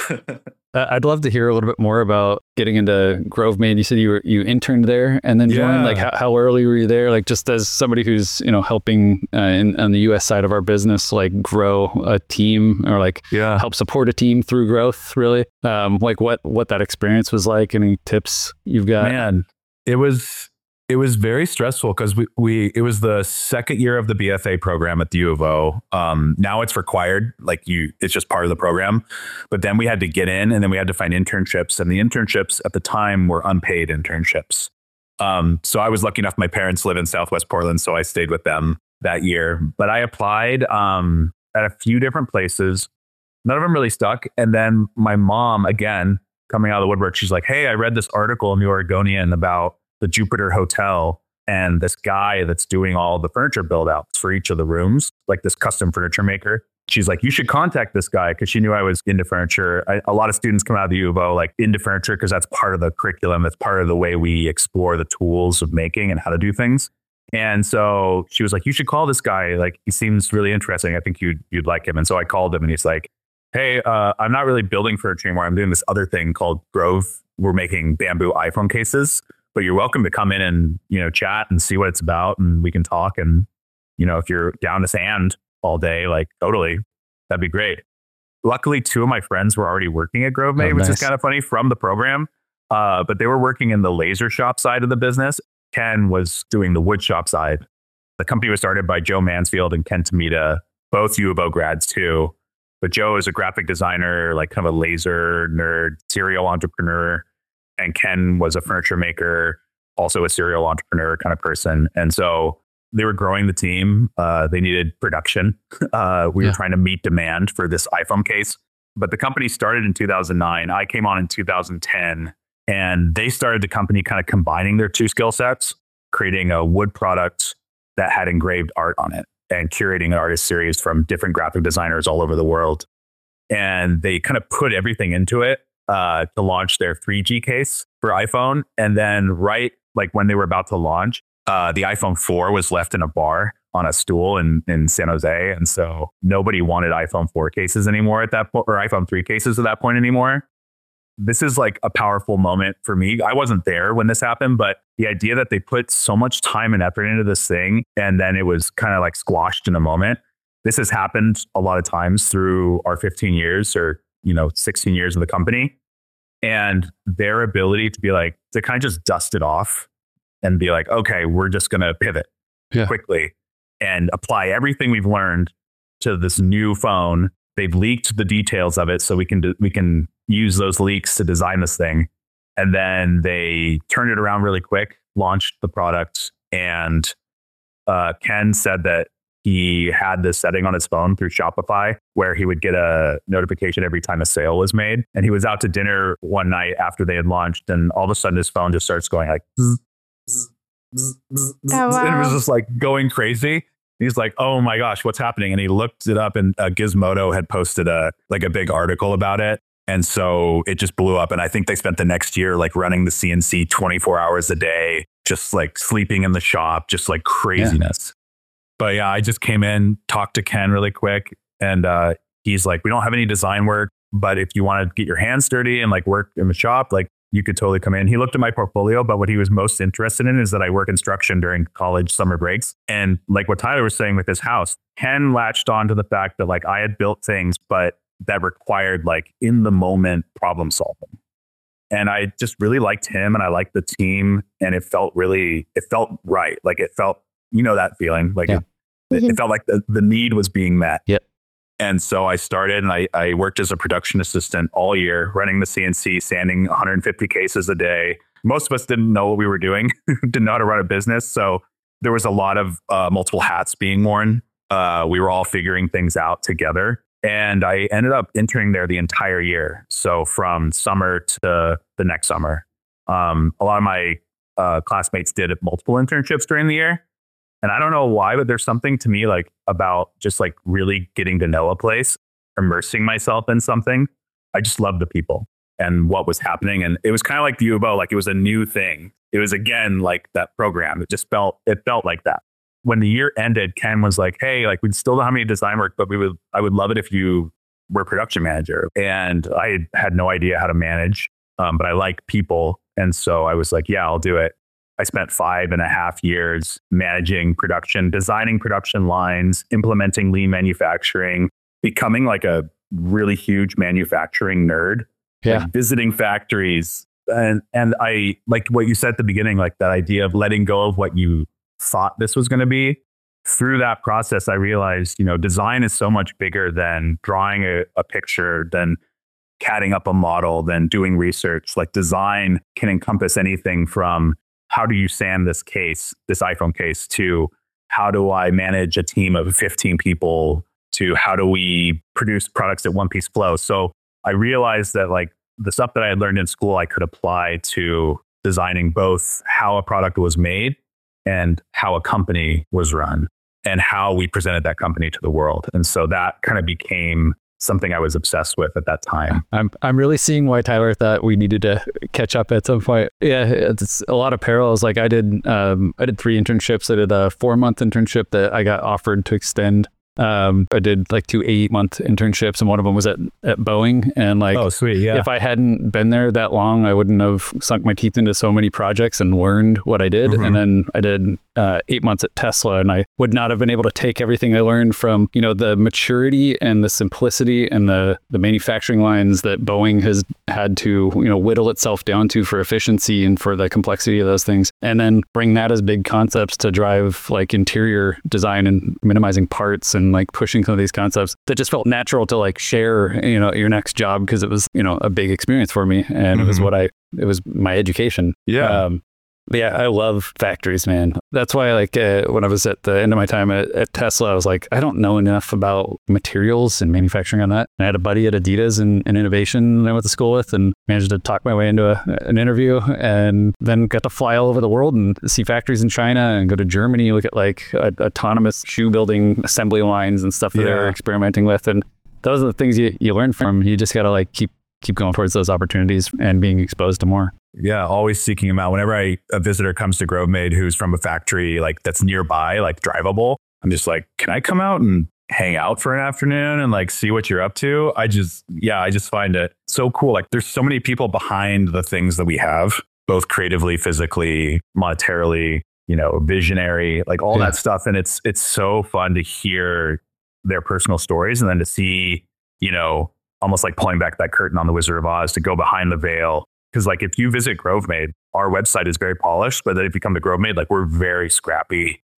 Uh, I'd love to hear a little bit more about getting into Grove Maine. You said you were you interned there and then joined. Yeah. Like how, how early were you there? Like just as somebody who's you know helping uh, in, on the U S side of our business, like grow a team or like Yeah. help support a team through growth. Really, um, like what what that experience was like. Any tips you've got? Man, it was it was very stressful because we we it was the second year of the B F A program at the U of O. Um, now it's required, like you, it's just part of the program. But then we had to get in, and then we had to find internships, and the internships at the time were unpaid internships. Um, so I was lucky enough; my parents live in Southwest Portland, so I stayed with them that year. But I applied um, at a few different places. None of them really stuck. And then my mom, again, coming out of the woodwork, she's like, "Hey, I read this article in the Oregonian about the Jupiter Hotel and this guy that's doing all the furniture build outs for each of the rooms, like this custom furniture maker." She's like, "You should contact this guy," because she knew I was into furniture. I, a lot of students come out of the U of O like into furniture because that's part of the curriculum. It's part of the way we explore the tools of making and how to do things. And so she was like, "You should call this guy. Like, he seems really interesting. I think you'd you'd like him." And so I called him, and he's like, "Hey, uh, I'm not really building furniture anymore. I'm doing this other thing called Grove. We're making bamboo iPhone cases. But you're welcome to come in and, you know, chat and see what it's about, and we can talk. And, you know, if you're down to sand all day, like totally, that'd be great." Luckily, two of my friends were already working at Grove Maine, Oh, which nice. is kind of funny, from the program. Uh, but they were working in the laser shop side of the business. Ken was doing the wood shop side. The company was started by Joe Mansfield and Ken Tamita, both U of O grads too. But Joe is a graphic designer, like kind of a laser nerd, serial entrepreneur. And Ken was a furniture maker, also a serial entrepreneur kind of person. And so they were growing the team. Uh, they needed production. Uh, we Yeah. were trying to meet demand for this iPhone case. But the company started in two thousand nine. I came on in two thousand ten. And they started the company kind of combining their two skill sets, creating a wood product that had engraved art on it and curating an artist series from different graphic designers all over the world. And they kind of put everything into it uh, to launch their three G case for iPhone. And then right like when they were about to launch, uh, the iPhone four was left in a bar on a stool in, in San Jose. And so nobody wanted iPhone four cases anymore at that point, or iPhone three cases at that point anymore. This is like a powerful moment for me. I wasn't there when this happened, but the idea that they put so much time and effort into this thing, and then it was kind of like squashed in a moment. This has happened a lot of times through our fifteen years or, you know, sixteen years of the company. And their ability to be like, to kind of just dust it off and be like, okay, we're just going to pivot. Yeah. quickly and apply everything we've learned to this new phone. They've leaked the details of it so we can do, we can use those leaks to design this thing. And then they turned it around really quick, launched the product, and uh, Ken said that he had this setting on his phone through Shopify where he would get a notification every time a sale was made. And he was out to dinner one night after they had launched, and all of a sudden his phone just starts going like, zzz, zzz, zzz, zzz, Oh, wow. and it was just like going crazy. He's like, oh my gosh, what's happening? And he looked it up, and uh, Gizmodo had posted a like a big article about it. And so it just blew up. And I think they spent the next year like running the C N C twenty-four hours a day, just like sleeping in the shop, just like craziness. Yeah. But yeah, I just came in, talked to Ken really quick. And uh, he's like, we don't have any design work, but if you want to get your hands dirty and like work in the shop, like you could totally come in. He looked at my portfolio, but what he was most interested in is that I work construction during college summer breaks. And like what Tyler was saying with his house, Ken latched on to the fact that like I had built things, but that required like in the moment problem solving. And I just really liked him, and I liked the team, and it felt really, it felt right. Like it felt, you know, that feeling like yeah. it, it felt like the, the need was being met. Yep. And so I started, and I, I worked as a production assistant all year, running the C N C, sanding one hundred fifty cases a day. Most of us didn't know what we were doing, didn't know how to run a business. So there was a lot of uh, multiple hats being worn. Uh, we were all figuring things out together. And I ended up interning there the entire year. So from summer to the next summer. Um, a lot of my uh, classmates did multiple internships during the year. And I don't know why, but there's something to me like about just like really getting to know a place, immersing myself in something. I just love the people and what was happening. And it was kind of like the U of O, like it was a new thing. It was again, like that program. It just felt, it felt like that. When the year ended, Ken was like, hey, like we still don't have any design work, but we would, I would love it if you were production manager. And I had no idea how to manage, um, but I like people. And so I was like, yeah, I'll do it. I spent five and a half years managing production, designing production lines, implementing lean manufacturing, becoming like a really huge manufacturing nerd, yeah. like visiting factories. And, and I like what you said at the beginning, like that idea of letting go of what you thought this was going to be. Through that process, I realized, you know, design is so much bigger than drawing a, a picture, than CADing up a model, than doing research. Like design can encompass anything from how do you sand this case, this iPhone case, to how do I manage a team of fifteen people, to how do we produce products at one piece flow. So I realized that like the stuff that I had learned in school, I could apply to designing both how a product was made and how a company was run and how we presented that company to the world. And so that kind of became something I was obsessed with at that time. I'm I'm really seeing why Tyler thought we needed to catch up at some point. Yeah, it's a lot of parallels. Like I did, um, I did three internships. I did a four month internship that I got offered to extend. Um, I did like two eight month internships, and one of them was at, at Boeing. And like, oh, sweet. Yeah. If I hadn't been there that long, I wouldn't have sunk my teeth into so many projects and learned what I did. Mm-hmm. And then I did uh, eight months at Tesla, and I would not have been able to take everything I learned from, you know, the maturity and the simplicity and the, the manufacturing lines that Boeing has had to, you know, whittle itself down to for efficiency and for the complexity of those things. And then bring that as big concepts to drive like interior design and minimizing parts and like pushing some of these concepts that just felt natural to like share, you know, your next job, because it was, you know, a big experience for me, and mm-hmm. it was what I, it was my education. Yeah. Um, but yeah, I love factories, man. That's why like uh, when I was at the end of my time at, at Tesla, I was like, I don't know enough about materials and manufacturing on that. And I had a buddy at Adidas and, and innovation that I went to school with, and managed to talk my way into a, an interview, and then got to fly all over the world and see factories in China and go to Germany, look at like a, autonomous shoe building assembly lines and stuff that yeah. they're experimenting with. And those are the things you, you learn from. You just got to like keep keep going towards those opportunities and being exposed to more. Yeah, always seeking them out. Whenever I, a visitor comes to GroveMade who's from a factory like that's nearby, like drivable, I'm just like, can I come out and hang out for an afternoon and like see what you're up to? I just, yeah, I just find it so cool. Like there's so many people behind the things that we have, both creatively, physically, monetarily, you know, visionary, like all yeah. that stuff. And it's, it's so fun to hear their personal stories, and then to see, you know, almost like pulling back that curtain on The Wizard of Oz, to go behind the veil. Because like if you visit GroveMade, our website is very polished, but then if you come to GroveMade, like we're very scrappy.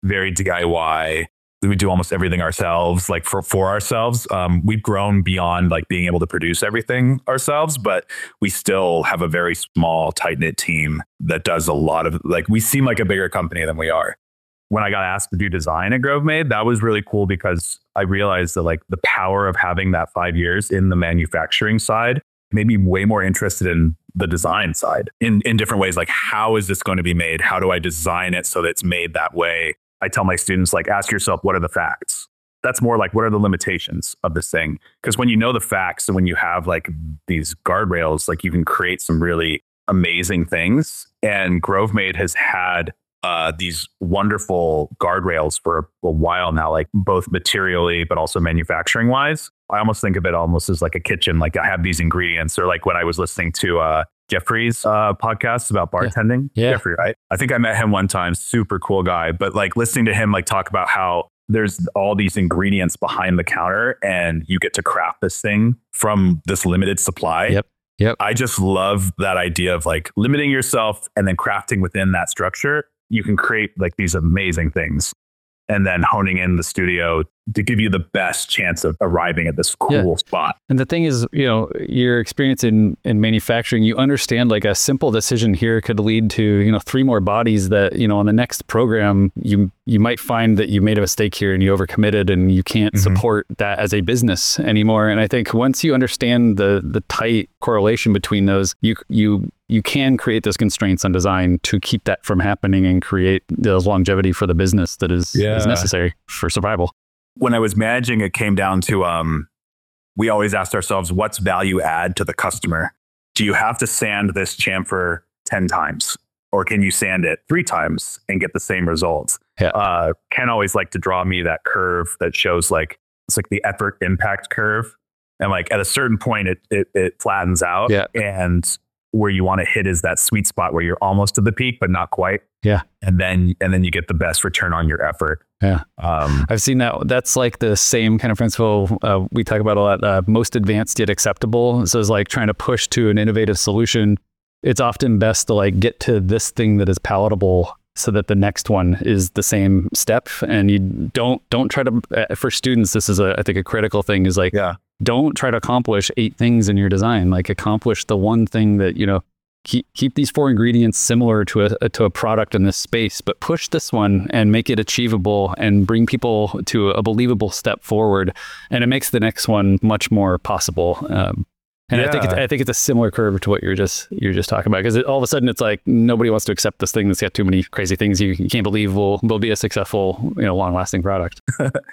very D I Y. We do almost everything ourselves, like for, for ourselves. Um, we've grown beyond like being able to produce everything ourselves, but we still have a very small, tight knit team that does a lot of like, we seem like a bigger company than we are. When I got asked to do design at GroveMade, that was really cool because I realized that like the power of having that five years in the manufacturing side made me way more interested in the design side in, in different ways. Like, how is this going to be made? How do I design it so that it's made that way? I tell my students, like, ask yourself, what are the facts? That's more like, what are the limitations of this thing? Because when you know the facts and when you have like these guardrails, like you can create some really amazing things. And GroveMade has had uh, these wonderful guardrails for a while now, like both materially, but also manufacturing wise. I almost think of it almost as like a kitchen. Like I have these ingredients, or like when I was listening to uh, Jeffrey's uh, podcast about bartending. Yeah. Yeah. Jeffrey, right? I think I met him one time. Super cool guy. But like listening to him like talk about how there's all these ingredients behind the counter and you get to craft this thing from this limited supply. Yep. Yep. I just love that idea of like limiting yourself and then crafting within that structure. You can create like these amazing things and then honing in the studio to give you the best chance of arriving at this cool Yeah. spot. And the thing is, you know, your experience in, in manufacturing, you understand like a simple decision here could lead to, you know, three more bodies that, you know, on the next program, you you might find that you made a mistake here and you overcommitted and you can't Mm-hmm. support that as a business anymore. And I think once you understand the the tight correlation between those, you you you can create those constraints on design to keep that from happening and create the longevity for the business that is, Yeah. is necessary for survival. When I was managing, it came down to, um, we always asked ourselves, what's value add to the customer? Do you have to sand this chamfer ten times? Or can you sand it three times and get the same results? Yeah. Uh, Ken always liked to draw me that curve that shows like, it's like the effort impact curve. And like at a certain point, it it, it flattens out. Yeah. And where you want to hit is that sweet spot where you're almost to the peak, but not quite. Yeah. And then, and then you get the best return on your effort. Yeah. Um, I've seen that. That's like the same kind of principle uh, we talk about a lot. Uh, most advanced yet acceptable. So it's like trying to push to an innovative solution. It's often best to like get to this thing that is palatable so that the next one is the same step. And you don't, don't try to, uh, for students, this is a, I think a critical thing is like, yeah. don't try to accomplish eight things in your design. Like accomplish the one thing that, you know, keep keep these four ingredients similar to a to a product in this space, but push this one and make it achievable and bring people to a believable step forward. And it makes the next one much more possible. Um, and I think it's, Yeah. I think it's a similar curve to what you're just you're just talking about, because all of a sudden it's like nobody wants to accept this thing that's got too many crazy things you, you can't believe will will be a successful, you know, long lasting product.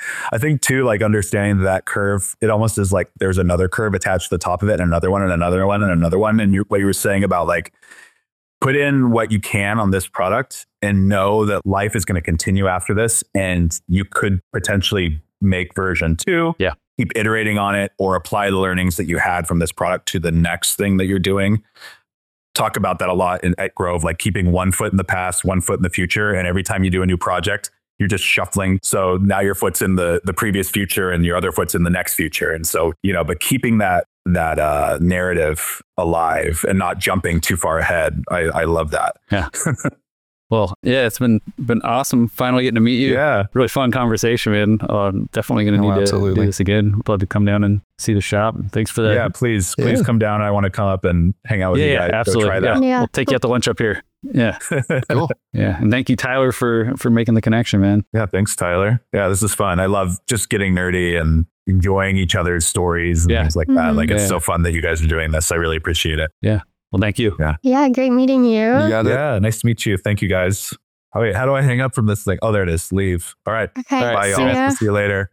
I think too, like understanding that curve, it almost is like there's another curve attached to the top of it and another one and another one and another one. And you, what you were saying about like, put in what you can on this product and know that life is going to continue after this. And you could potentially make version two. Yeah. Keep iterating on it or apply the learnings that you had from this product to the next thing that you're doing. Talk about that a lot in, at Grove, like keeping one foot in the past, one foot in the future. And every time you do a new project, you're just shuffling. So now your foot's in the the previous future and your other foot's in the next future. And so, you know, but keeping that that uh, narrative alive and not jumping too far ahead. I, I love that. Yeah. Well, yeah, it's been been awesome finally getting to meet you. Yeah. Really fun conversation, man. Uh, definitely going to Oh, need to absolutely. do this again. Love to come down and see the shop. Thanks for that. Yeah, please, please Yeah. come down. I want to come up and hang out with yeah, you yeah, guys. Go absolutely. try Yeah. that. Yeah. We'll take you out to lunch up here. Yeah. Cool. Yeah. And thank you, Tyler, for for making the connection, man. Yeah, thanks, Tyler. Yeah, this is fun. I love just getting nerdy and enjoying each other's stories and Yeah. things like that. Mhm. Like, it's Yeah. so fun that you guys are doing this. I really appreciate it. Well, thank you. Yeah, great meeting you. You got it. Yeah, nice to meet you. Thank you, guys. Oh, wait, how do I hang up from this thing? Oh, there it is. Leave. All right. Okay, All right, Bye, see y'all. ya. See you later.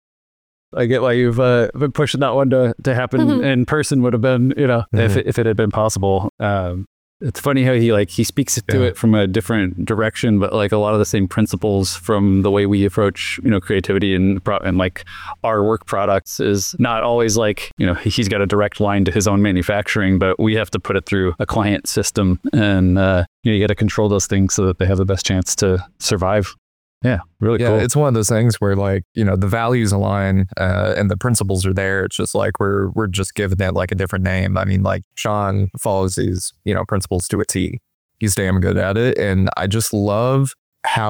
I get why you've uh, been pushing that one to, to happen Mhm. in person would have been, you know, if, Mhm. it, if it had been possible. Um, it's funny how he like, he speaks to Yeah. it from a different direction, but like a lot of the same principles from the way we approach, you know, creativity and, pro- and like our work products is not always like, you know, he's got a direct line to his own manufacturing, but we have to put it through a client system and, uh, you know, you got to control those things so that they have the best chance to survive. Yeah. Really Yeah, cool. it's one of those things where like, you know, the values align uh, and the principles are there. It's just like we're we're just giving it like a different name. I mean, like Sean follows these, you know, principles to a T. He's damn good at it. And I just love how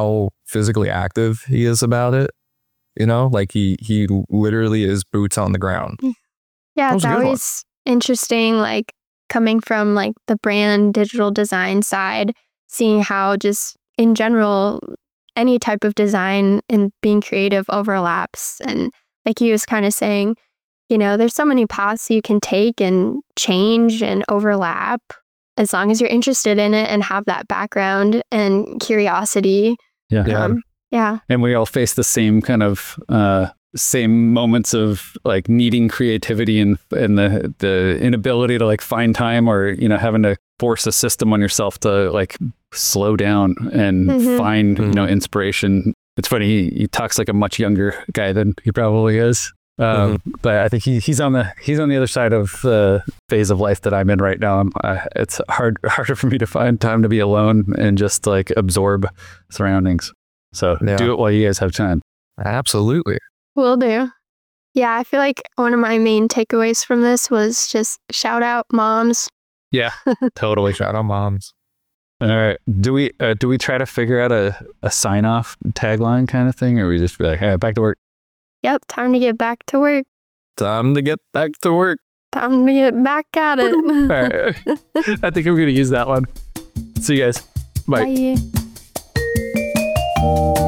physically active he is about it. You know, like he he literally is boots on the ground. Yeah, That was it's a good one. always interesting, like coming from like the brand digital design side, seeing how just in general any type of design and being creative overlaps. And like he was kind of saying, you know, there's so many paths you can take and change and overlap as long as you're interested in it and have that background and curiosity. Yeah. Yeah. Um, yeah. And we all face the same kind of uh, same moments of like needing creativity and and the the inability to like find time, or you know having to force a system on yourself to like slow down and Mhm. find you know Mhm. inspiration. It's funny, he, he talks like a much younger guy than he probably is. Um, But I think he he's on the he's on the other side of the phase of life that I'm in right now. I'm, uh, it's hard harder for me to find time to be alone and just like absorb surroundings. So Yeah. do it while you guys have time. Absolutely. Will do. Yeah, I feel like one of my main takeaways from this was just shout out moms. Yeah, totally. Shout out moms. All right. Do we uh, do we try to figure out a, a sign off tagline kind of thing, or we just be like, hey, back to work? Yep, time to get back to work. Time to get back to work. Time to get back at it. All right. I think I'm gonna use that one. See you guys. Bye. Bye.